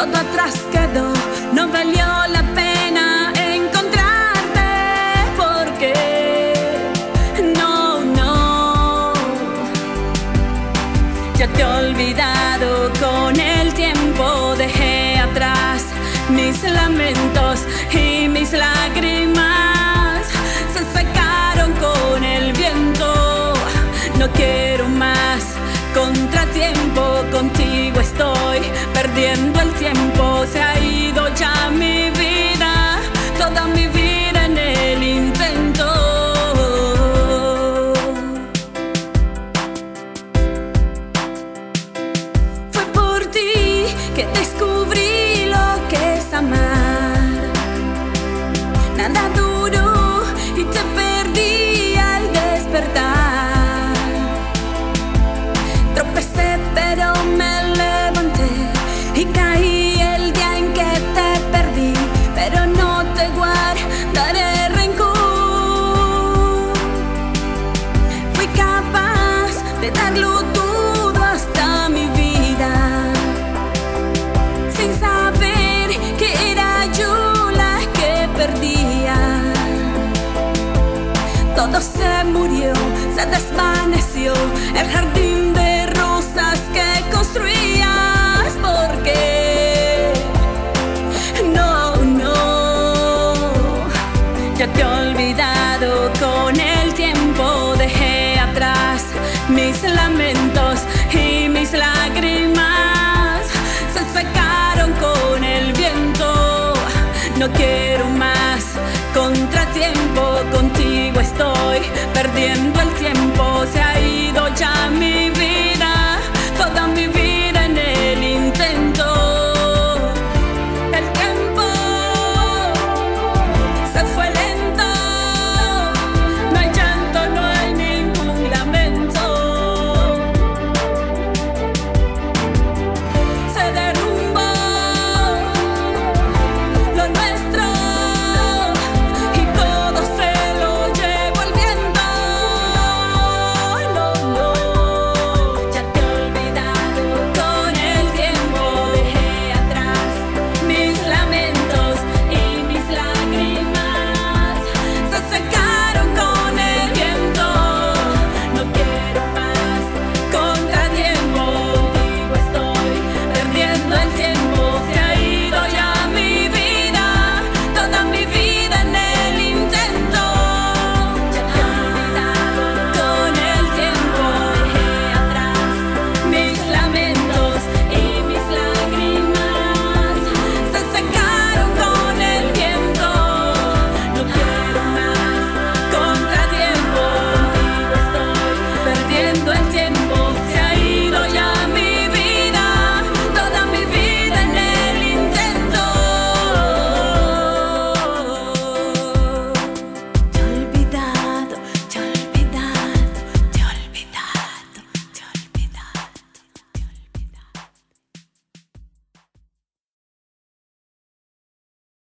todo atrás quedó, no valió la pena encontrarte, porque no, ya te he olvidado con el tiempo, dejé atrás mis lamentos y mis lágrimas se secaron con el viento. No quiero más contratiempo, contigo estoy perdiendo el tiempo. Se ha ido ya mi vida, toda mi vida en el intento. Fue por ti que descubrí lo que es amar. Nada duro y te perdí al despertar. Tropecé pero me levanté y caí el día en que te perdí, pero no te guardaré rencor. Fui capaz de darlo todo hasta mi vida, sin saber que era yo la que perdía. Todo se murió, se desvaneció el jardín de rosas que construías, porque no, ya te he olvidado con el tiempo, dejé atrás mis lamentos y mis lágrimas se secaron con el viento. No quiero más contratiempo, contigo estoy perdiendo